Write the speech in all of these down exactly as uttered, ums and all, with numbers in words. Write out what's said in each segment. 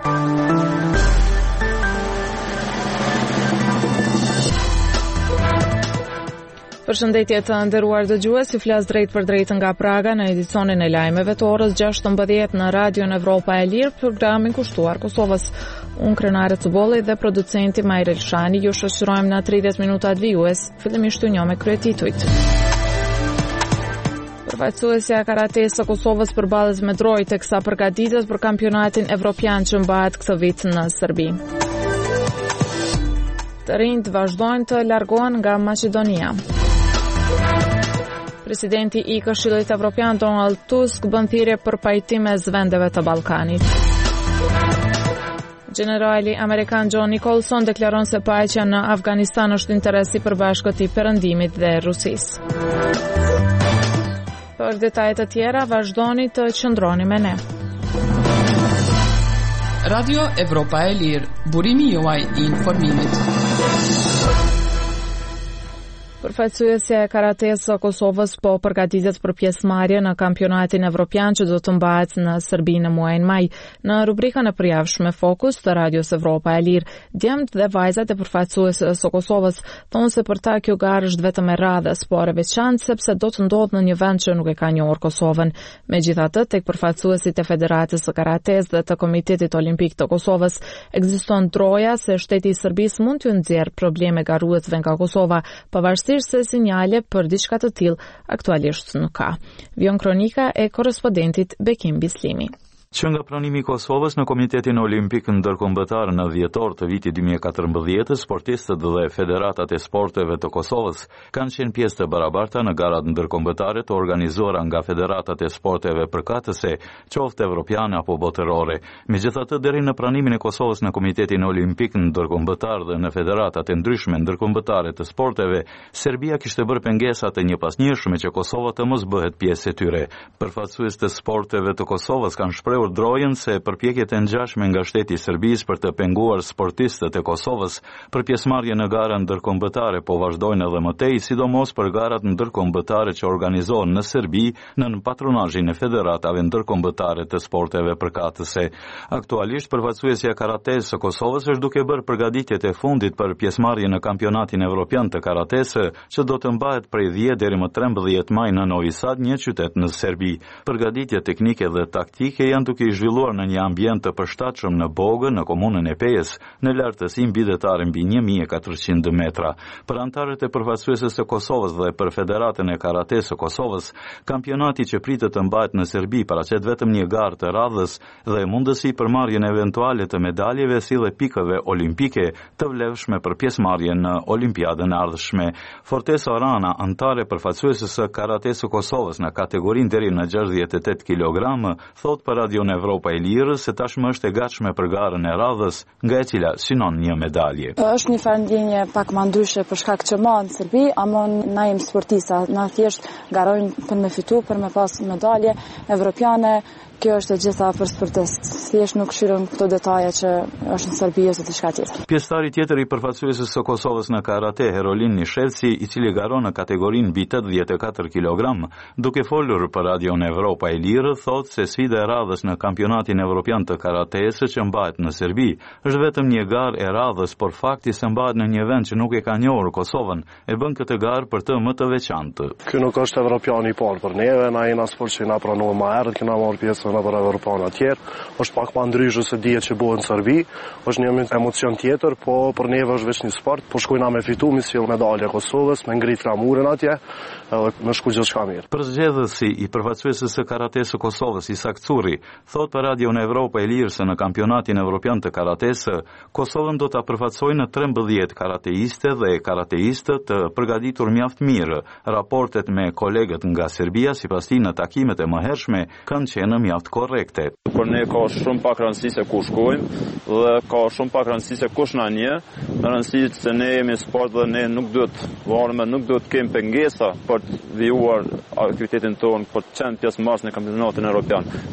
Përshëndetje të nderuar dëgjues, ju flas drejt për drejt nga Praga në edicionin e lajmeve të orës gjashtëmbëdhjetë në Radion Evropa e Lirë, programin kushtuar Kosovës. Unë Krenare Cubolli dhe producenti Majr Elshani ju shoqërojmë në tridhjetë minutat vijues, fillimisht ju njoh me kryetitujt. Përfaqësuesja e karates së Kosovës përballet me droj teksa përgatitet për kampionatin evropian që mbahet këtë vit në Serbi. Të rinjt vazhdojnë të largohen nga Maqedonia. Presidenti i Këshillit Evropian Donald Tusk bën thirrje për pajtim mes vendeve të Ballkanit. Generali amerikan John Nicholson deklaron se paqja në Afganistan është interes i përbashkët i Perëndimit dhe Rusisë. Për detajet të tjera vazhdoni të qëndroni me ne. Radio Evropa e Lirë, burimi juaj i informimit. Përfaqësuesja e karates së Kosovës po përgatitet për pjesëmarrje në kampionatin evropian që do të mbahet në Serbi në muajin maj. Në rubrikën e përjavshme Fokus të Radios Evropa e Lirë, djemt dhe vajzat e përfaqësuesve së Kosovës thonë se për ta kjo garë është vetëm e radhës, por e veçantë sepse do të ndodhë në një vend që nuk e ka njohur Kosovën. Megjithatë, tek përfaqësuesit e Federatës së Karates dhe të Komitetit Olimpik të Kosovës ekziston troja se shteti i Serbisë mund t'ju nxjerrë probleme garuesve nga Kosova, pavarësisht se sinjale për diçka të tillë aktualisht nuk ka. Vion kronika e korrespondentit Bekim Bislimi. Që nga pranimi i Kosovës në Komitetin Olimpik Ndërkombëtar në dhjetor të vitit dy mijë e katërmbëdhjetë, sportistët dhe federatat e sporteve të Kosovës kanë qenë pjesë të barabarta në garat ndërkombëtare të organizuara nga federatat e sporteve përkatëse, qoftë evropiane apo botërore. Megjithatë, deri në pranimin e Kosovës në Komitetin Olimpik Ndërkombëtar dhe në federatat e ndryshme ndërkombëtare të sporteve, Serbia kishte bërë pengesa të njëpasnjëshme që Kosova të mos bëhet pjesë e tyre. Përfaqësues të sporteve të Kosovës kanë shprehur drojën se përpjekjet e ngjashme nga shteti i Serbisë për të penguar sportistët e Kosovës për pjesëmarrje në gara ndërkombëtare po vazhdojnë edhe më tej, sidomos për garat ndërkombëtare që organizohen në Serbi nën patronazhin e federatave ndërkombëtare të sporteve përkatëse. Aktualisht përfaqësuesja e karates së Kosovës është duke bërë përgatitjet e fundit për pjesëmarrje në kampionatin evropian të karatesë që do të mbahet prej dhjetë deri më trembëdhjetë maj në Novi Sad, një qytet në Serbi. Përgatitjet teknike dhe taktike janë duke i zhvilluar në një ambient të përshtatshëm në Bogë, në komunën e Pejës, në lartësi mbidetare mbi një mijë e katërqind metra. Për antarët e përfaqësuesës së Kosovës dhe për Federatën e Karates së Kosovës, kampionati që pritet të mbahet në Serbi paraqet vetëm një garë të radhës dhe mundësi për marrjen eventuale të medaljeve si dhe pikëve olimpike të vlefshme për pjesëmarrjen në Olimpiadën e ardhshme. Fortesa Rana, antare përfaqësuesës së Karates së Kosovës në kategorinë deri në gjashtëdhjetë e tetë kilogramë, thot për Radio në Evropa e Lirë se tashmë është e gatshme për garën e radhës, nga e cila synon një medalje. Është një farë ndjenje pak më ndryshe për shkak që ma në Serbi, ama na jemi sportista, na thjesht garojnë për me fitu, për me pas medalje evropiane. Kjo është e gjitha për sportist. Thjesht nuk shirëm këto detaje që është në Serbi ose diçka tjetër. Pjesëtari tjetër i përfaqësuesës së Kosovës në karate, Herolin Nishevci, i cili garon në kategorinë mbi tetëdhjetë e katër kilogram, duke folur për Radio në Evropa e Lirë, thotë se sfida e radhës në kampionatin evropian të karatesë që mbahet në Serbi është vetëm një garë e radhës, por fakti se mbahet në një vend që nuk e ka njohur Kosovën e bën këtë garë për të më të veçantë. Ky nuk është evropian i parë për neve, na jena sport që na pranuar më herët, kena marrë pjesë në për evropanë tjerë, është pak më ndryshë se dihet që bëhet në Serbi, është një emocion tjetër, po për neve është vetëm një sport, po shkojna me fitu, me sjell medalje Kosovës, me ngrit flamurën atje, edhe me shku gjithçka mirë. Përzgjedhësi i përfaqësuesës së karates së Kosovës, Isak Curri, thot për Radio në Evropa e Lirë se në kampionatin evropian të karatesë, Kosovën do ta përfaqësojë në trembëdhjetë karateiste dhe karateistë të përgatitur mjaft mirë. Raportet me kolegët nga Serbia, sipas tij në takimet e mëhershme, kanë qenë mjaft korrekte. Për ne ka shumë pak rëndësi se ku shkojmë dhe ka shumë pak rëndësi se kush na njeh, në rëndësi se ne jemi sport dhe ne nuk duhet varme, nuk duhet kemi pengesa për të vijuar aktivitetin tonë, për të qenë pjesëmarrës në kampionatin evropian. Ne kemi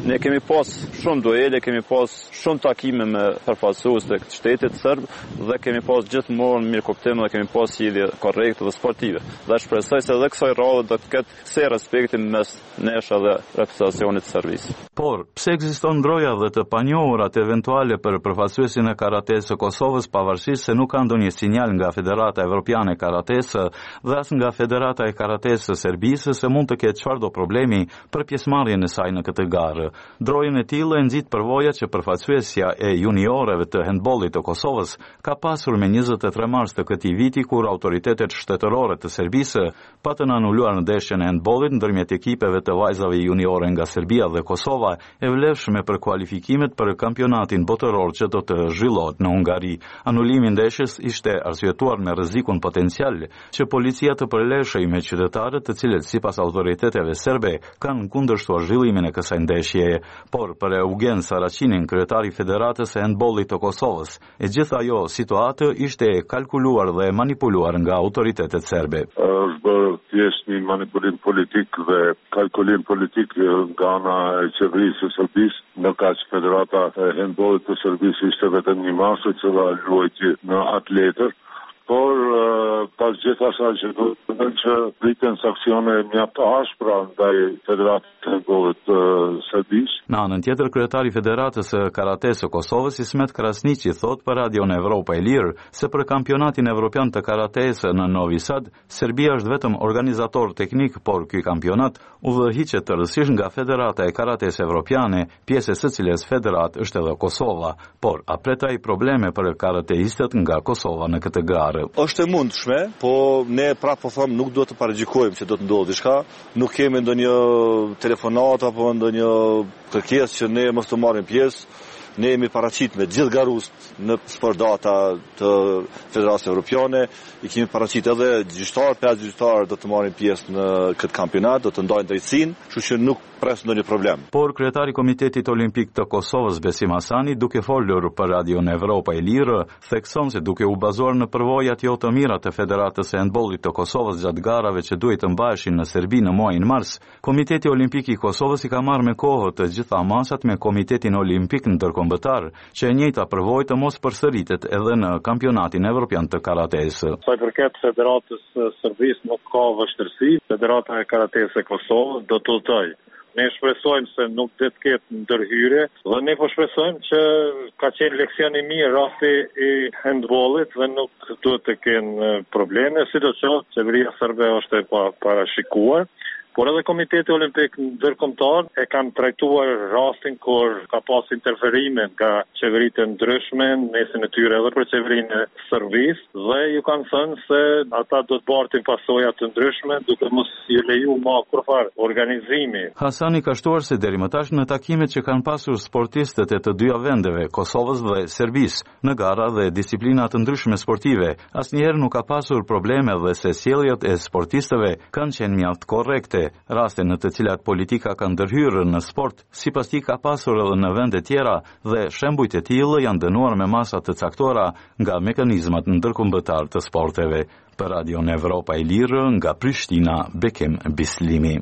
pas shumë duele, kemi pas shumë takime me përfaqësues të shtetit serb dhe kemi pas gjithmonë mirëkuptim dhe kemi pas sjellje korrekte dhe sportive. Dhe shpresoj se edhe kësaj radhe do të ketë kësaj respekti mes nesh dhe reprezentacionit të Serbisë. Por, pse ekziston ndroja dhe të panjohurat eventuale për përfaqësuesin e karates së Kosovës, pavarësisht se nuk ka ndonjë sinjal nga Federata Evropiane e Karates dhe as nga Federata e Karates së Serbisë se mund të ketë çfarëdo problemi për pjesëmarrjen e saj në këtë garë. Ndrojën e tillë e nxit përvoja që përfaqësuesja e juniorëve të handbollit të Kosovës ka pasur me njëzet e tre mars të këtij viti kur autoritetet shtetërore të Serbisë patën anuluar ndeshjen e handbollit ndërmjet ekipeve të vajzave juniore nga Serbia dhe Kosova e vlefshme për kualifikimet për kampionatin botëror që do të zhvillohet në Hungari. Anulimi i ndeshjes ishte arsyetuar me rrezikun potencial që policia të përleshej me qytetarët të cilët sipas autoriteteve serbe kanë kundërshtuar zhvillimin e kësaj ndeshjeje, por për Eugen Saracinin, kryetari i Federatës së Handbollit të Kosovës, e gjithë ajo situatë ishte kalkuluar dhe manipuluar nga autoritetet serbe. Është bërë thjesht një manipulim politik dhe kalkulim politik nga ana e qeverisë së Serbisë, në kaq Federata e Handbollit të Serbisë ishte vetëm një masë që luajti në atletër, por pas gjithë asaj që do të thënë që priten sankcione mjaft ashpra ndaj Federatës së Handbollit të Serbisë. Në anën tjetër, kryetari i Federatës së Karates së Kosovës, Ismet Krasniqi, thot për Radion Evropa e Lirë se për kampionatin evropian të karates në Novi Sad, Serbia është vetëm organizator teknik, por ky kampionat udhëhiqet tërësisht nga Federata e Karates Evropiane, pjesë së cilës federat është edhe Kosova, por apretaj probleme për karateistët nga Kosova në këtë garë. Është e mundshme, po ne prapë po them nuk duhet të paragjikojmë që do të ndodhë diçka, nuk kemi ndonjë telefonat apo ndonjë kërkesë që ne mos të marrim pjesë. Ne jemi paraqit me gjithë garust në spordata të Federatës Evropiane, i kemi paraqit edhe gjyqtar, pesë gjyqtar do të marrin pjesë në këtë kampionat, do të ndajnë drejtësinë, kështu që nuk pres ndonjë problem. Por kryetari i Komitetit Olimpik të Kosovës, Besim Hasani, duke folur për Radion Evropa e Lirë, thekson se duke u bazuar në përvojat jo të mira të Federatës së Handbollit të Kosovës gjatë garave që duhet të mbaheshin në Serbi në muajin mars, Komiteti Olimpik i Kosovës i ka marrë me kohë të gjitha masat me Komitetin Olimpik ndërkombëtar, që e njëjta përvojë të mos përsëritet edhe në kampionatin evropian të karates. Sa i përket Federatës së Serbisë nuk ka vështirësi, Federata e Karates së Kosovës do të udhtojë. Ne shpresojmë se nuk do të ketë ndërhyrje dhe ne po shpresojmë që ka qenë leksion i mirë rasti i handbollit dhe nuk duhet të kenë probleme, sidoqoftë qeveria serbe është e parashikuar. Por edhe Komiteti Olimpik ndërkombëtar e kanë trajtuar rastin kur ka pas interferime nga qeveritë ndryshme, nesër në tyre edhe për qeverinë e Serbisë, dhe ju kanë thënë se ata do të bartin pasoja të ndryshme duke mos i leju më kurfar organizimi. Hasani ka shtuar se deri më tash në takimet që kanë pasur sportistët e të dyja vendeve, Kosovës dhe Serbisë, në gara dhe disiplina të ndryshme sportive, asnjëherë nuk ka pasur probleme dhe se sjelljet e sportistëve kanë qenë mjaft korrekte. Raste në të cilat politika ka ndërhyrë në sport, sipas tij ka pasur edhe në vende tjera dhe shembujt e tillë janë dënuar me masa të caktuara nga mekanizmat ndërkombëtar të sporteve. Për Radion Evropa e Lirë, nga Prishtina, Bekim Bislimi.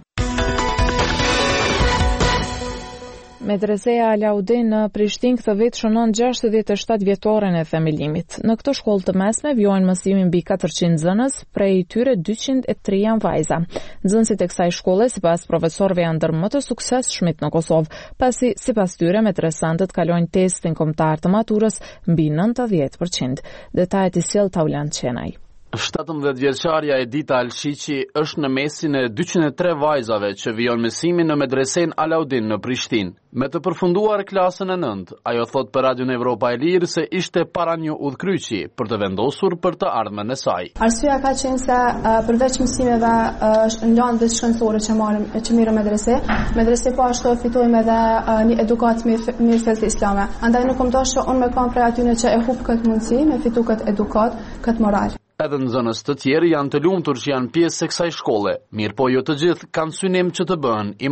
Medreseja Alaudin në Prishtinë këtë vit shënon gjashtëdhjetë e shtatë vjetoren e themelimit. Në këtë shkollë të mesme vjojnë mësimin mbi katërqind nxënës, prej tyre dyqind e tre janë vajza. Nxënësit e kësaj shkolle sipas profesorëve janë ndër më të suksesshmit në Kosovë, pasi sipas tyre medresantët kalojnë testin kombëtar të maturës mbi nëntëdhjetë përqind. Detajet i sjell Taulan Qenaj. shtatëmbëdhjetë vjeçarja Edita Alshiqi është në mesin e dyqind e tre vajzave që vijojnë mësimin në medresen Alaudin në Prishtinë. Me të përfunduar klasën e nëntë, ajo thot për Radion Evropa e Lirë se ishte para një udhkryqi për të vendosur për të ardhmen e saj. Arsyeja ka qenë se uh, përveç mësimeve uh, ngjanëve shkencore që marrim që mirë medrese, medrese po ashtu fitojmë edhe uh, një edukat mirë felt islame. Andaj nuk më dosh që unë me kam prej atyre që e hub këtë mundësi, me fitu këtë edukat, këtë moral. Edhe nxënës të tjerë janë të lumtur që janë pjesë e kësaj shkolle, mirë po jo të gjithë kanë synim që të bëhen imam.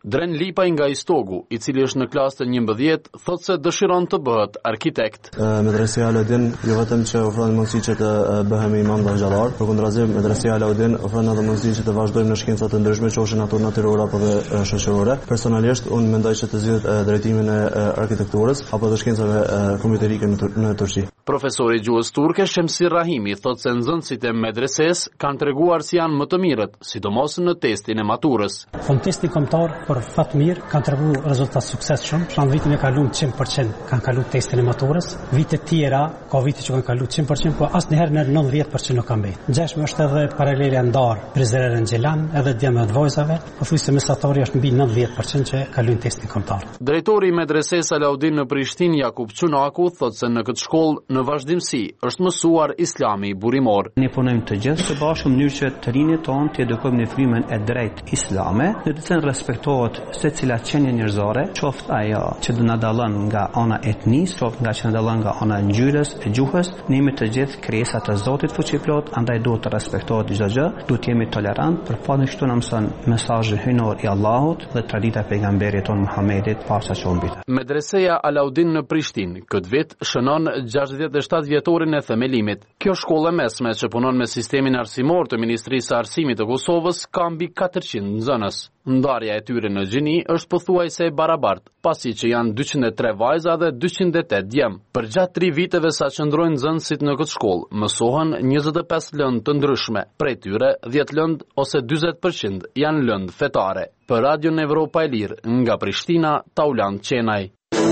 Dren Lipaj nga Istogu, i cili është në klasë të njëmbëdhjetë, thotë se dëshiron të bëhet arkitekt. Medresia Alaudin jo vetëm që ofron mundësi që të bëhemi imam dhe xhallar, përkundërzi Medresia Alaudin ofron edhe mundësi që të vazhdojmë në shkenca të ndryshme, qofshin ato natyrore apo dhe shoqërore. Personalisht unë mendoj që të zgjidhet drejtimin e arkitekturës apo të shkencave kompjuterike në Turqi. Profesori gjuhës turke Shemsir Rahimi thotë se nxënësit e medreses kanë treguar si janë më të mirët, sidomos në testin e maturës. Fond testi kombëtar për fat mirë kanë treguar rezultat suksesshëm. Në vitin e kaluar cent për cent kanë kaluar testin e maturës. Vite të tjera ka vite që kanë kaluar cent për cent, por asnjëherë në nëntëdhjetë për cent nuk kanë mbetë. Ngjashme është edhe paralele ndar Prizrenën Xhelan edhe djemë të vojzave, pothuajse mesatori është mbi nëntëdhjetë për cent që kalojnë testin kombëtar. Drejtori i medreses Alaudin në Prishtinë Jakub Çunaku thotë se në këtë shkollë në vazhdimsi është mësuar islami burimor. Ne punojmë të gjithë së bashku në mënyrë që të rinjtë tonë të edukojmë në frymën e drejtë islame, në të cilën respektohet secila qenie njerëzore, qoftë ajo që do na dallon nga ana etnisë, qoftë nga që na dallon nga ana ngjyrës, e gjuhës, ne jemi të gjithë krijesa të Zotit fuqiplot, andaj duhet të respektohet çdo gjë, duhet të jemi tolerant, për fat kështu na mëson mesazhi hyjnor i Allahut dhe tradita e pejgamberit ton Muhamedit pasa qombit. Medreseja Alaudin në Prishtinë këtë vit shënon gjashtëdhjetë e shtatë vjetorin e themelimit. Kjo shkollë mesme që punon me sistemin arsimor të Ministrisë së Arsimit të Kosovës ka mbi katërqind nxënës. Ndarja e tyre në gjini është pothuajse e barabartë, pasi që janë dyqind e tre vajza dhe dyqind e tetë djem. Për gjatë tri viteve sa qëndrojnë nxënësit në këtë shkollë, mësohen njëzet e pesë lëndë të ndryshme, prej tyre dhjetë lëndë ose dyzet përqind janë lëndë fetare. Për Radion Evropa e Lirë, nga Prishtina, Taulant Qenaj.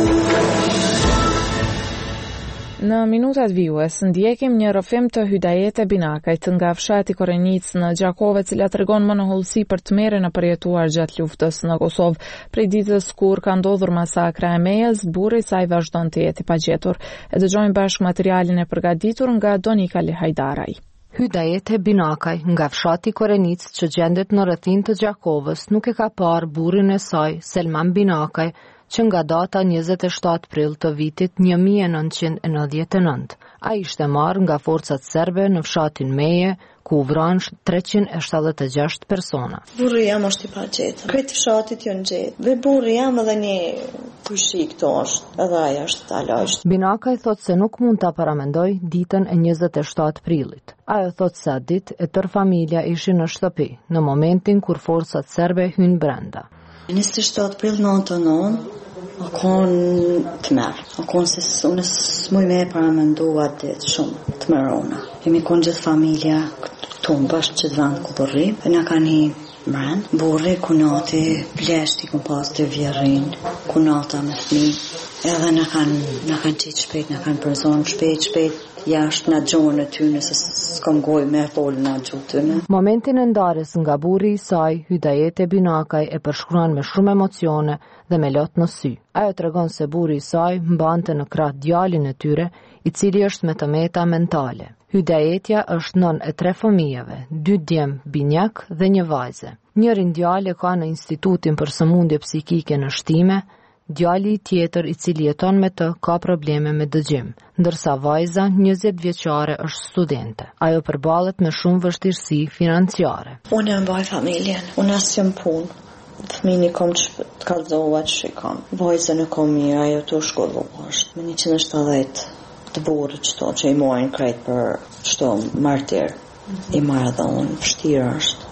Në minutat vijues ndjekim një rrëfim të Hydajete Binakajt nga fshati Korenic në Gjakove, cila tregon më në hollësi për tmerrjen e përjetuar gjatë luftës në Kosovë. Prej ditës kur ka ndodhur masakra e Mejës, burri i saj vazhdon të jetë i pagjetur. E dëgjojmë bashkë materialin e përgatitur nga Donika Lihajdaraj. Hydajete Binakaj nga fshati Korenic që gjendet në rrethin të Gjakovës nuk e ka parë burrin e saj, Selman Binakaj, që nga data njëzet e shtatë prill të vitit një mijë e nëntëqind e nëntëdhjetë e nëntë. A ishte marrë nga forcat serbe në fshatin Meje, ku u vranë treqind e shtatëdhjetë e gjashtë persona. Burri jam është i pagjetur. Këtë fshatit jo në gjetë. Dhe burri jam edhe një kushi këto është, edhe aja është talajsht. Binakaj thot se nuk mund ta paramendoj ditën e njëzet e shtatë prillit. Ajo thot se atë ditë e tërë familja ishin në shtëpi, në momentin kur forcat serbe hynë brenda. njëzet e shtatë prill nëntëdhjetë e nëntë a konë të merë. A konë se unë s'muj me e paramendu atë ditë shumë të mërona. Jemi konë gjithë familja këtu në bashkë që të vend ku përrim, e nga ka një mren, burri, kunati, pleshti, kun pas të vjerrin, kunata me fmi, edhe nga kanë kan qitë shpejt, nga kanë përzon shpejt, shpejt, jashtë nga gjohën e ty nëse s'kom goj me folë nga gjohë të në. Momentin e ndarjes nga burri i saj, Hydajete Binakaj e përshkruan me shumë emocione dhe me lot në sy. Ajo tregon se burri i saj mbante në krah djalin e tyre, i cili është me tëmeta mentale. Hydajetja është nën e tre fëmijëve, dy djem binjak dhe një vajze. Njërin djalë ka në Institutin për Sëmundje Psikike në Shtime, djali i tjetër i cili jeton me të ka probleme me dëgjim, ndërsa vajza njëzet vjeçare është studente. Ajo përballet me shumë vështirësi financiare. Unë e mbaj familjen, unë asë jam punë. Fëmini kom të kalzohet që i kam. Vajza në kom mirë, ajo të shkollu është. Me një qind e shtatëdhjetë të burë qëto që i mojnë krejt për qëto martir. I marrë dhe unë, pështirë është,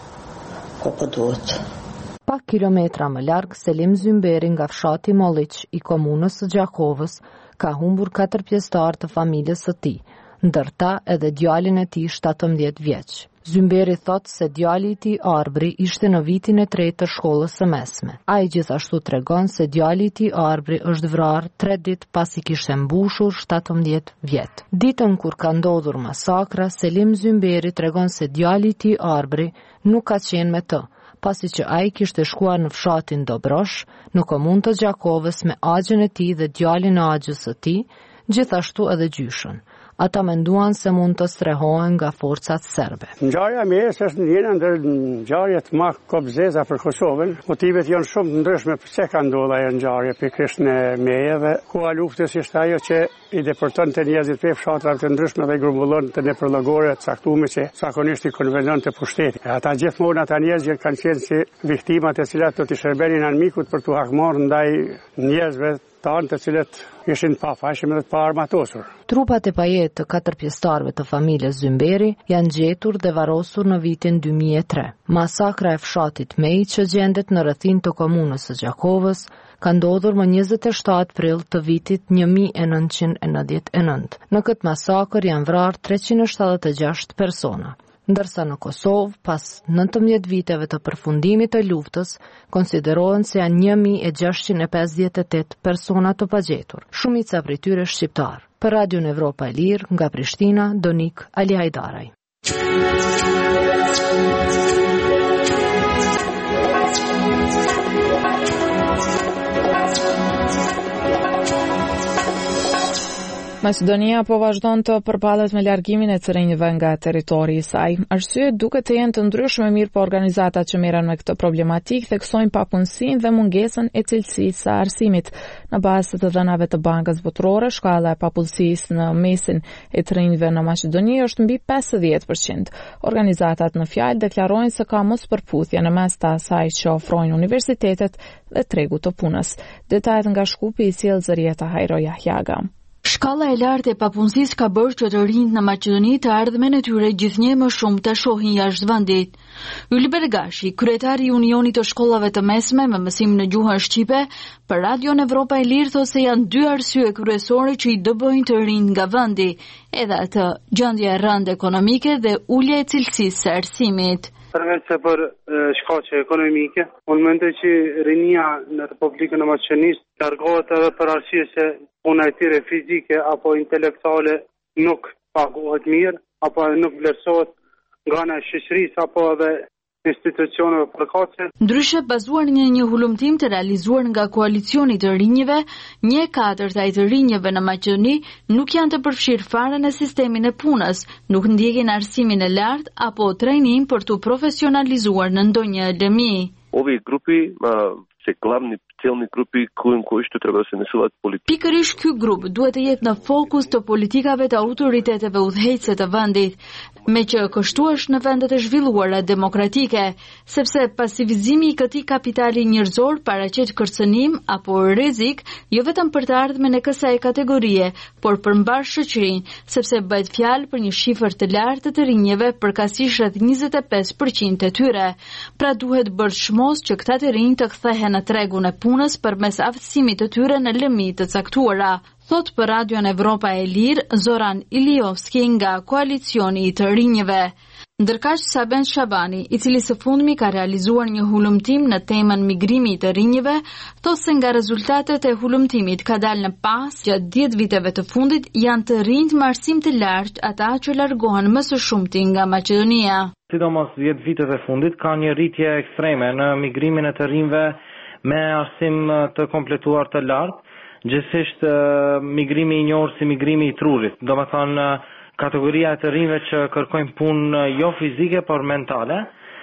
ko për duhet. Pak kilometra më larg, Selim Zymberi nga fshati Molliq i komunës së Gjakovës ka humbur katër pjesëtar të familjes së tij, ndërta edhe djalin e tij shtatëmbëdhjetë vjeç. Zymberi thot se djali i tij Arbri ishte në vitin e tretë të shkollës së mesme. Ai gjithashtu tregon se djali i tij Arbri është vrarë tre ditë pasi kishte mbushur shtatëmbëdhjetë vjet. Ditën kur ka ndodhur masakra, Selim Zymberi tregon se djali i tij Arbri nuk ka qenë me të, pasi që ai kishte shkuar në fshatin Dobrosh, në komunë të Gjakovës me agjen e tij dhe djalin e agjes së tij, gjithashtu edhe gjyshën. Ata menduan se mund të strehohen nga forcat serbe. Ngjarja me es është një ndër ngjarjet më kopzeza për Kosovën. Motivet janë shumë të ndryshme pse ka ndodhur ajo ngjarje pikërisht në meje dhe koha luftës ishte ajo që i deportonte njerëzit pe fshatra të ndryshme dhe grumbullon të nepërllogore të caktuar që zakonisht i konvenonte pushteti. Ata gjithmonë ata njerëz kanë qenë si viktimat e cilat do të shërbenin anëmikut për t'u hakmarrë ndaj njerëzve tanë të cilët ishin pa fashim dhe të pa armatosur. Trupat e pajet të katër pjesëtarëve të familjes Zymberi janë gjetur dhe varrosur në vitin dy mijë e tre. Masakra e fshatit Mej që gjendet në rrethin të komunës së Gjakovës ka ndodhur më njëzet e shtatë prill të vitit një mijë e nëntëqind e nëntëdhjetë e nëntë. Në këtë masakër janë vrarë treqind e shtatëdhjetë e gjashtë persona. Ndërsa në Kosovë, pas nëntëmbëdhjetë viteve të përfundimit të luftës, konsiderohen se janë një mijë e gjashtëqind e pesëdhjetë e tetë persona të pagjetur, shumica prej tyre shqiptar. Për Radion Evropa e Lirë, nga Prishtina, Donik Ali Hajdaraj. Maqedonia po vazhdon të përballet me largimin e të rinjve nga territori i saj. Arsyet duket të jenë të ndryshme, mirë po organizatat që merren me këtë problematikë theksojnë papunësinë dhe mungesën e cilësisë së arsimit. Në bazë të dhënave të Bankës Botërore, shkalla e papunësisë në mesin e të rinjve në Maqedoni është mbi pesëdhjetë përqind. Organizatat në fjalë deklarojnë se ka mospërputhje në mes të asaj që ofrojnë universitetet dhe tregu të punës. Detajet nga Shkupi i sjell Zërieta Hajro Jahjaga. Shkalla e lartë e papunësisë ka bërë që të rinjt në Maqedoni të ardhmen e tyre gjithnjë më shumë të shohin jashtë vendit. Yli Bergashi, kryetari i Unionit të shkollave të mesme me mësim në gjuhën shqipe, për Radion Evropa e Lirë thotë se janë dy arsye kryesore që i dëbojnë të rinjt nga vendi, edhe atë gjendja e rëndë ekonomike dhe ulja e cilësisë së arsimit. Përveç se për shkaqe ekonomike, unë mendoj që rinia në Republikën e Maqedonisë largohet edhe për arsye se puna e tyre fizike apo intelektuale nuk paguhet mirë, apo nuk vlerësohet nga ana e shoqërisë apo edhe institucioneve përkatëse. Ndryshe, bazuar në një hulumtim të realizuar nga koalicioni të rinjve, një katërta i të rinjve në Maqedoni nuk janë të përfshirë fare në sistemin e punës, nuk ndjekin arsimin e lartë apo trajnim për të profesionalizuar në ndonjë lëmi. Ovi grupi se glavni cilni grupi kojim koji što treba se nesuvati politika. Pikërisht ky grup duhet të jetë në fokus të politikave të autoriteteve udhëheqëse të vendit, me që kështu është në vendet e zhvilluara demokratike, sepse pasivizimi i këtij kapitali njerëzor paraqet kërcënim apo rrezik jo vetëm për të ardhmen e kësaj kategorie, por për mbar shoqërinë, sepse bëhet fjalë për një shifër të lartë të rinjeve, përkatësisht rreth njëzet e pesë përqind të tyre. Pra duhet bërë çmos që këta të rinj të kthehen në tregun e punës përmes aftësimit të tyre në lëmi të caktuara, thot për Radion Evropa e Lirë Zoran Iliovski nga koalicioni i të rinjve. Ndërkaq Saben Shabani, i cili së fundmi ka realizuar një hulumtim në temën migrimi të rinjve, thot se nga rezultatet e hulumtimit ka dalë në pas gjatë dhjetë viteve të fundit janë të rinjt me arsim të lartë ata që largohen më së shumti nga Maqedonia. Sidomos dhjetë vitet e fundit ka një rritje ekstreme në migrimin e të rinjve me arsim të kompletuar të lartë, gjithsesi migrimi i njohur si migrimi i trurit, domethënë kategoria e të rinjve që kërkojnë punë jo fizike por mentale,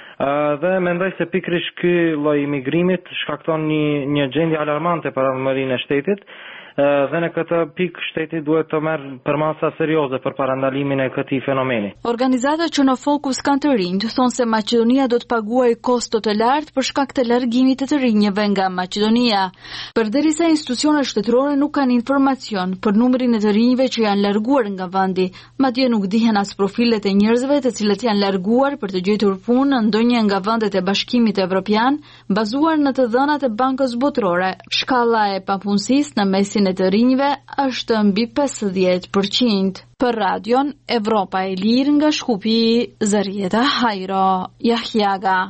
dhe mendoj se pikërisht ky lloj migrimit shkakton një një gjendje alarmante për ardhmërinë e shtetit. Dhe në këtë pikë shteti duhet të merr përmasa serioze për parandalimin e këtij fenomeni. Organizatat që në fokus kanë të rinjt thonë se Maqedonia do të paguajë kosto të lartë për shkak të largimit të të rinjve nga Maqedonia. Përderisa institucionet shtetërore nuk kanë informacion për numrin e të rinjve që janë larguar nga vendi, madje nuk dihen as profilet e njerëzve të cilët janë larguar për të gjetur punë në ndonjë nga vendet e Bashkimit Evropian, bazuar në të dhënat e Bankës Botërore. Shkalla e papunësisë në mesin e të rinjve është mbi pesëdhjetë përqind. Për Radion Evropa e Lirë nga Shkupi, Zërieta Hajro Jahjaga.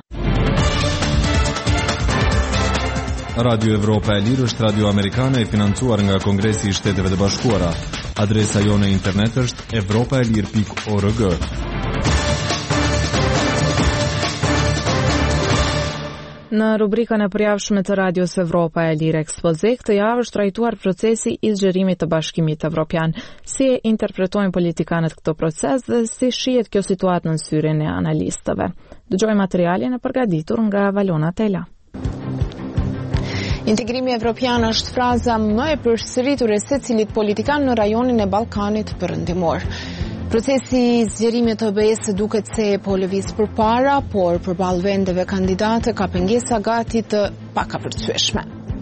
Radio Evropa e Lirë është radio amerikane e financuar nga Kongresi i Shteteve të Bashkuara. Adresa jone e internet është evropaelir pikë org. Në rubrikën e përjavshme të Radios Evropa e Lirë Ekspoze, këtë javë është trajtuar procesi i zgjerimit të Bashkimit Evropian. Si e interpretojnë politikanët këtë proces dhe si shihet kjo situatë në syrin e analistëve. Dëgjoj materialin e përgatitur nga Valona Tela. Integrimi evropian është fraza më e përsëritur e secilit politikan në rajonin e Ballkanit Perëndimor. Procesi i zgjerimit të B E-s duket se po lëviz përpara, por përballë vendeve kandidate ka pengesa gati të pakapërcyeshme.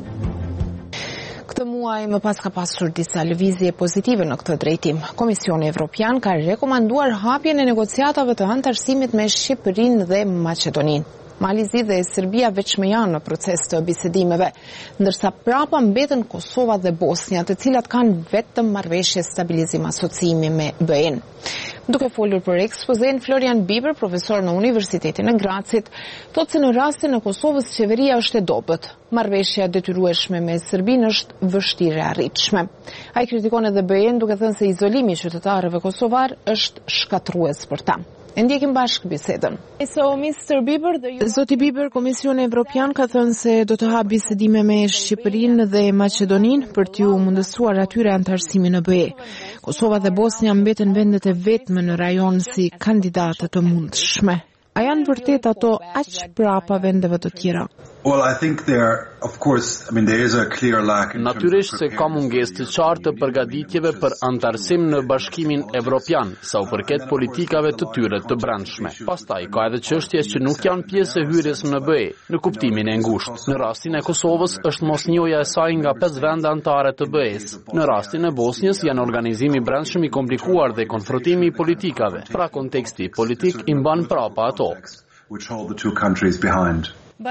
Këtë muaj më pas ka pasur disa lëvizje pozitive në këtë drejtim. Komisioni Evropian ka rekomanduar hapjen e negociatave të antarësimit me Shqipërinë dhe Maqedoninë. Mali Zi dhe Serbia veç më janë në proces të bisedimeve, ndërsa prapa mbeten Kosova dhe Bosnia, të cilat kanë vetëm marrëveshje stabilizim asociimi me B E-n. Duke folur për ekspozen, Florian Bieber, profesor në Universitetin e Gracit, thotë se në rastin e Kosovës qeveria është e dobët. Marrëveshja detyrueshme me Serbinë është vështirë e arritshme. Ai kritikon edhe B E-n duke thënë se izolimi i qytetarëve kosovar është shkatrues për ta. E ndjekim bashkë bisedën. So, mister Bieber, the... Zoti Bieber, Komisioni Evropian ka thënë se do të hapë bisedime me Shqipërinë dhe Maqedoninë për t'ju mundësuar atyre antarësimin në B E. Kosova dhe Bosnia mbeten vendet e vetme në rajon si kandidate të mundshme. A janë vërtet ato aq prapa vendeve të tjera? Well, I think there, of course, I mean, there is a clear lack. Natyrisht se ka mungesë të qartë të përgatitjeve për antarësim në Bashkimin Evropian, sa u përket politikave të tyre të brendshme. Pastaj ka edhe çështje që nuk janë pjesë e hyrjes në B E, në kuptimin e ngushtë. Në rastin e Kosovës është mosnjoja e saj nga pesë vende anëtare të B E-s. Në rastin e Bosnjës janë organizimi i brendshëm i komplikuar dhe konfrontimi i politikave. Pra konteksti politik i mban prapa ato. Which hold the two countries behind.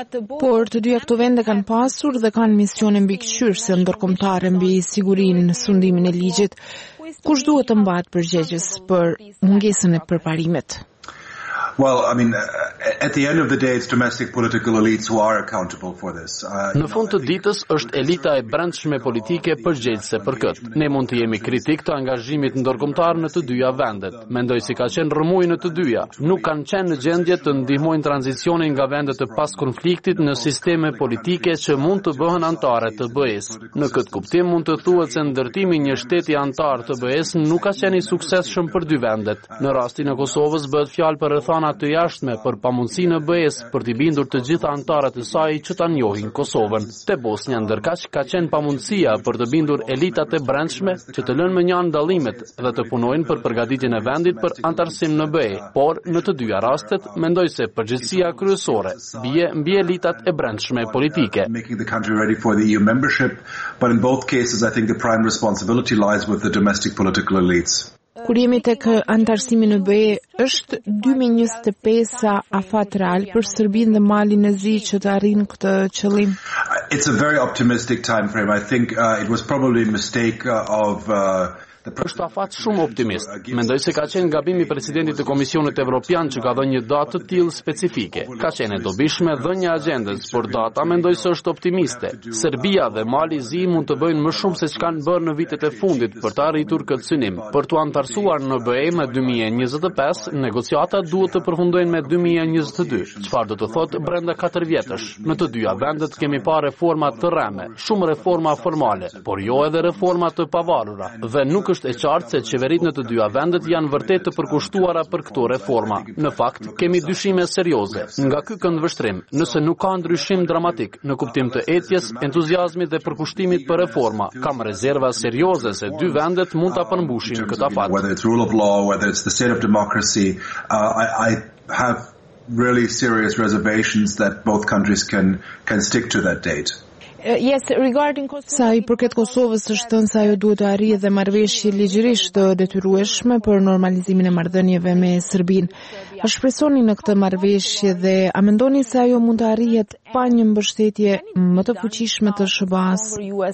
Por të dyja këto vende kanë pasur dhe kanë misione mbikëqyrëse ndërkombëtare mbi sigurinë në sundimin e ligjit. Kush duhet të mbahet përgjegjës për mungesën e përparimit? Well, I mean, at the end of the day, it's domestic political elites who are accountable for this. Uh, Në fund të ditës është elita e brendshme politike përgjegjëse për këtë. Ne mund të jemi kritik të angazhimit ndërkombëtar në të dyja vendet. Mendoj si ka qenë rrëmuj në të dyja. Nuk kanë qenë në gjendje të ndihmojnë tranzicionin nga vendet të pas konfliktit në sisteme politike që mund të bëhen anëtare të B E-s. Në këtë kuptim mund të thuhet se ndërtimi një shteti anëtar të B E-s nuk ka qenë i suksesshëm për dy vendet. Në rastin e Kosovës bëhet fjalë për rrethana të jashtme për pamundësinë e B E-s për t'i bindur të gjitha anëtarët e saj që ta njohin Kosovën. Te Bosnia ndërkaq ka qenë pamundësia për të bindur elitat e brendshme që të lënë menjan dallimet dhe të punojnë për përgatitjen e vendit për antarësim në B E. Por në të dyja rastet mendoj se përgjegjësia kryesore bie mbi elitat e brendshme politike. Making the country ready for the E U membership, but in both cases I think the prime responsibility lies with the domestic political elites. Kur jemi tek antarësimi në B E, është dy mijë e njëzet e pesë afat real për Serbinë dhe Malin e Zi që të arrijnë këtë qëllim? It's a very optimistic time frame. I think uh, it was probably a mistake uh, of uh, Është afat shumë optimist. Mendoj se ka qenë gabim i presidentit të Komisionit Evropian që ka dhënë një datë të tillë specifike. Ka qenë e dobishme dhënia e agjendës, por data mendoj se është optimiste. Serbia dhe Mali Zi mund të bëjnë më shumë se ç'kanë bërë në vitet e fundit për të arritur këtë synim. Për të antarësuar në B E me dy mijë e njëzet e pesë, negociatat duhet të përfundojnë me dy mijë e njëzet e dy. Çfarë do të thotë brenda katër vjetësh? Në të dyja vendet kemi parë reforma të rreme, shumë reforma formale, por jo edhe reforma të pavarura, dhe nuk është e qartë se qeveritë në të dyja vendet janë vërtet të përkushtuara për këto reforma. Në fakt, kemi dyshime serioze. Nga ky këndvështrim, nëse nuk ka ndryshim dramatik në kuptim të etjes, entuziazmit dhe përkushtimit për reforma, kam rezerva serioze se dy vendet mund ta përmbushin këtë afat. Whether it's rule of law, whether it's the state of democracy, uh, I, I have really serious reservations that both countries can can stick to that date. Uh, yes, regarding Sa i përket Kosovës është thënë se ajo duhet të arrijë dhe marrëveshje ligjërisht të detyrueshme për normalizimin e marrëdhënieve me Serbinë. A shpresoni në këtë marrëveshje dhe a mendoni se ajo mund të arrihet pa një mbështetje më të fuqishme të S B A-s?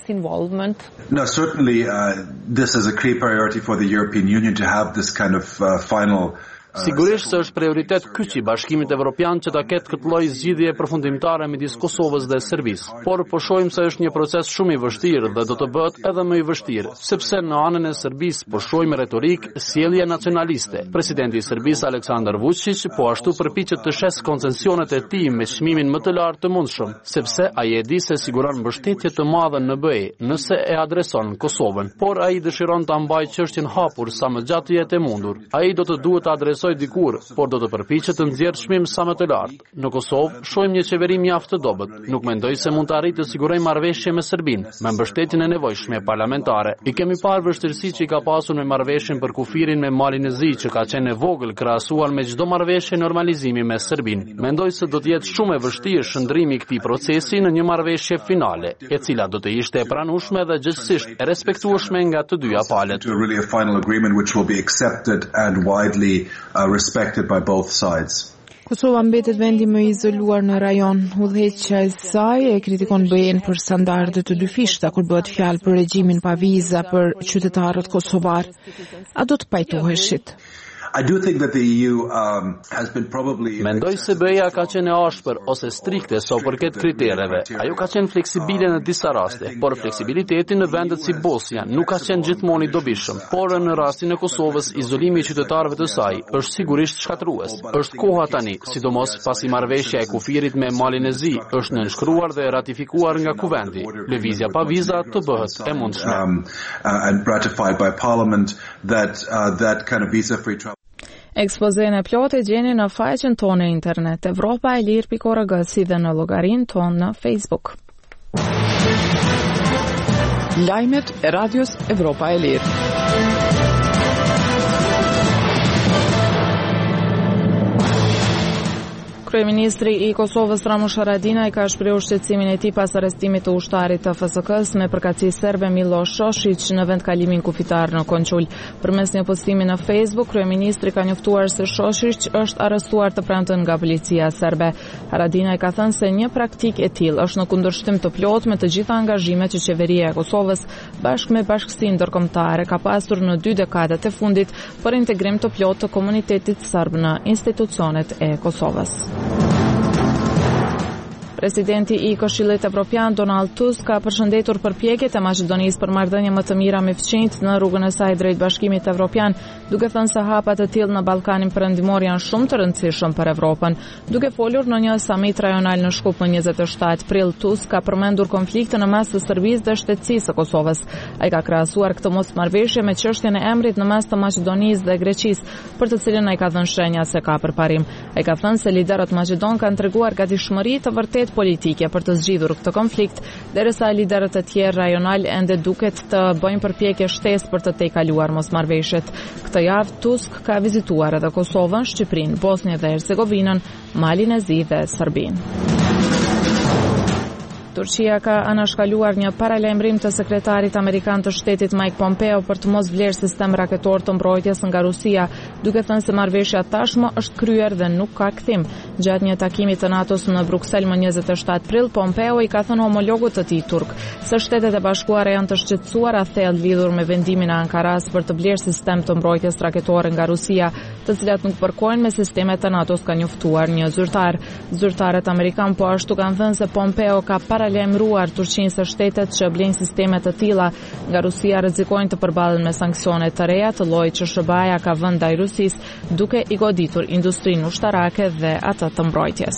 No, certainly uh, this is a key priority for the European Union to have this kind of uh, final Sigurisht se është prioritet kyç i Bashkimit Evropian që ta ketë këtë lloj zgjidhje përfundimtare midis Kosovës dhe Serbisë. Por po shohim se është një proces shumë i vështirë dhe do të bëhet edhe më i vështirë, sepse në anën e Serbisë po shohim retorik, sjellje nacionaliste. Presidenti i Serbisë Aleksandar Vučić po ashtu përpiqet të shes koncesionet e tij me çmimin më të lartë të mundshëm, sepse ai e di se siguron mbështetje të madhe në B E nëse e adreson Kosovën. Por ai dëshiron ta mbajë çështjen hapur sa më gjatë jetë e mundur. Ai do të duhet të adresojë dikur, por do të përpiqet të nxjerrë çmim sa më të lartë. Në Kosovë shohim një qeveri mjaft të dobët. Nuk mendoj se mund të arrijë të sigurojë marrëveshje me Serbinë, me mbështetjen e nevojshme parlamentare. I kemi parë vështirësi që i ka pasur me marrëveshjen për kufirin me Malin e Zi, që ka qenë e vogël krahasuar me çdo marrëveshje normalizimi me Serbinë. Mendoj se do të jetë shumë e vështirë shndrimi i këtij procesi në një marrëveshje finale, e cila do të ishte e pranueshme dhe gjithsesi e respektueshme nga të dyja palët. Uh, respected by both sides. Kosova mbetet vendi më izoluar në rajon. Udhëheqja e saj e kritikon B E-n për standarde të dyfishta kur bëhet fjalë për regjimin pa viza për qytetarët kosovar. A do të pajtoheshit? I do think that the E U um, has been probably... Mendoj se B E-ja ka qenë e ashpër ose strikte sa so përket kritereve. Ajo ka qenë fleksibile në disa raste, por fleksibiliteti në vendet si Bosnia nuk ka qenë gjithmonë i dobishëm. Por në rastin e Kosovës, izolimi i qytetarëve të saj është sigurisht shkatërrues. Është koha tani, sidomos pasi marrëveshja e kufirit me Malin e Zi është nënshkruar dhe ratifikuar nga kuvendi. Lëvizja pa viza të bëhet e mundshme. Um, uh, and ratified by Parliament that uh, that kind of visa-free travel. Ekspozën e plotë gjeni në faqen tonë e internet Evropa e Lirë pikë org si dhe në llogarinë tonë në Facebook. Lajmet e radios Evropa e Lirë. Kryeministri i Kosovës Ramush Haradinaj ka shprehur shqetësimin e tij pas arrestimit të ushtarit të F S K-s me përkatësi serbe Miloš Šošić në vendkalimin kufitar në Konçul. Përmes një postimi në Facebook, kryeministri ka njoftuar se Šošić është arrestuar të premten nga policia serbe. Haradinaj ka thënë se një praktikë e tillë është në kundërshtim të plotë me të gjitha angazhimet që qeveria e Kosovës bashkë me bashkësinë ndërkombëtare ka pasur në dy dekadat e fundit për integrim të plotë të komunitetit serb në institucionet e Kosovës. Presidenti i Këshillit Evropian Donald Tusk ka përshëndetur përpjekjet e Maqedonisë për marrëdhënie më të mira me fqinjt në rrugën e saj drejt Bashkimit Evropian, duke thënë se hapat të tillë në Ballkanin Perëndimor janë shumë të rëndësishëm për Evropën. Duke folur në një samit rajonal në Shkup më njëzet e shtatë prill, Tusk ka përmendur konfliktin në mes të Serbisë dhe shtetësisë së Kosovës. Ai ka krahasuar këtë mosmarrëveshje me çështjen e emrit në mes të Maqedonisë dhe Greqisë, për të cilën ai ka dhënë shenja se ka përparim. Ai ka thënë se liderët maqedon kanë treguar gatishmëri të vërtetë politike për të zgjidhur këtë konflikt, derisa liderët e tjerë rajonal ende duket të bëjnë përpjekje shtesë për të tejkaluar mosmarrëveshjet. Këtë javë Tusk ka vizituar edhe Kosovën, Shqipërinë, Bosnjë dhe Hercegovinën, Malin e Zi dhe Serbinë. Turqia ka anashkaluar një paralajmërim të sekretarit amerikan të shtetit Mike Pompeo për të mos vlerë sistem raketor të mbrojtjes nga Rusia, duke thënë se marrëveshja tashmë është kryer dhe nuk ka kthim. Gjatë një takimi të NATO-s në Bruksel më njëzet e shtatë prill, Pompeo i ka thënë homologut të tij turk se Shtetet e Bashkuara janë të shqetësuara thellë lidhur me vendimin e Ankaras për të blerë sistem të mbrojtjes raketore nga Rusia, të cilat nuk përkojnë me sistemet të NATO-s, ka njoftuar një zyrtar. Zyrtarët amerikan po ashtu kanë thënë se Pompeo ka paralajmëruar Turqinë se shtetet që blejnë sisteme të tilla nga Rusia rrezikojnë të përballen me sanksione të reja të llojit që S B A-ja ka vënë ndaj Rusisë, duke i goditur industrinë ushtarake dhe atë të mbrojtjes.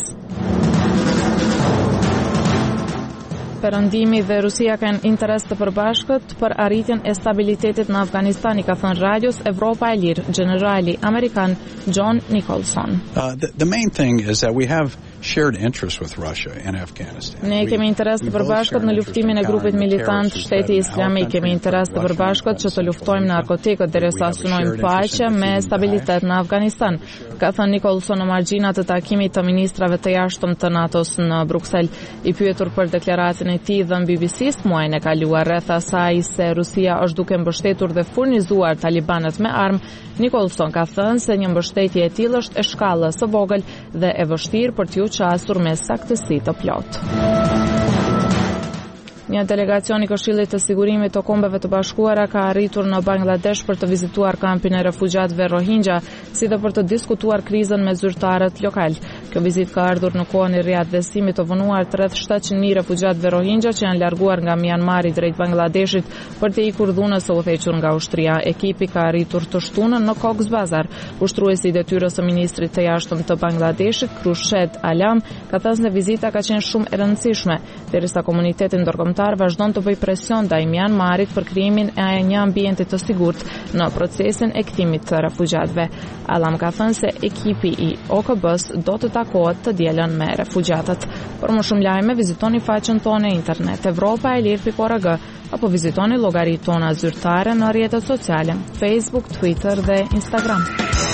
Perëndimi dhe Rusia kanë interes të përbashkët për arritjen e stabilitetit në Afganistan, i ka thënë radios Evropa e Lirë generali amerikan John Nicholson. Uh, the, the main thing is that we have shared interests with Russia and Afghanistan. Ne kemi interes të përbashkët në luftimin e grupit militant Shteti Islamik, kemi interes të përbashkët që të luftojmë narkotikët derisa synojmë paqe me stabilitet në Afganistan, ka thënë Nicholson në margjinat të takimit të ministrave të jashtëm të NATO-s në Bruksel. I pyetur për deklaracion e tij dhe në B B C-s muajin e kaluar rreth asaj se Rusia është duke mbështetur dhe furnizuar talibanët me armë, Nicholson ka thënë se një mbështetje e tillë është e shkallës së vogël dhe e vështirë për t'ju qasur me saktësi të plotë. Një delegacion i Këshillit të Sigurimit të Kombeve të Bashkuara ka arritur në Bangladesh për të vizituar kampin e refugjatëve Rohingya, si dhe për të diskutuar krizën me zyrtarët lokal. Kjo vizitë ka ardhur në kohën e riatvestimit të vonuar të rreth shtatëqind mijë refugjatëve Rohingya që janë larguar nga Myanmari drejt Bangladeshit për të ikur dhunës së udhëhequr nga ushtria. Ekipi ka arritur të shtunën në Cox's Bazar. Ushtruesi i detyrës së ministrit të jashtëm të Bangladeshit, Khurshid Alam, ka thënë se vizita ka qenë shumë e rëndësishme, derisa komuniteti ndërkombëtar vazhdon të bëjë presion ndaj Myanmarit për krijimin e një ambienti të sigurt në procesin e kthimit të refugjatëve. Alam ka thënë se ekipi i O K B-s do të takohet të dielën me refugjatët. Për më shumë lajme, vizitoni faqen tonë e internet evropa e lirë pikë org apo vizitoni llogaritë tona zyrtare në rrjetet sociale, Facebook, Twitter dhe Instagram.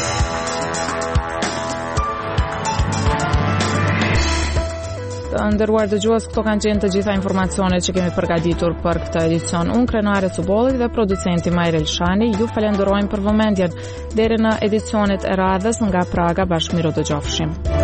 Të nderuar dëgjues, këto kanë qenë të gjitha informacionet që kemi përgatitur për këtë edicion. Unë, Krenare Cubolli dhe producenti Majrel Shani, ju falenderojmë për vëmendjen. Deri në edicionet e radhës nga Praga, bashkë miru dëgjofshim.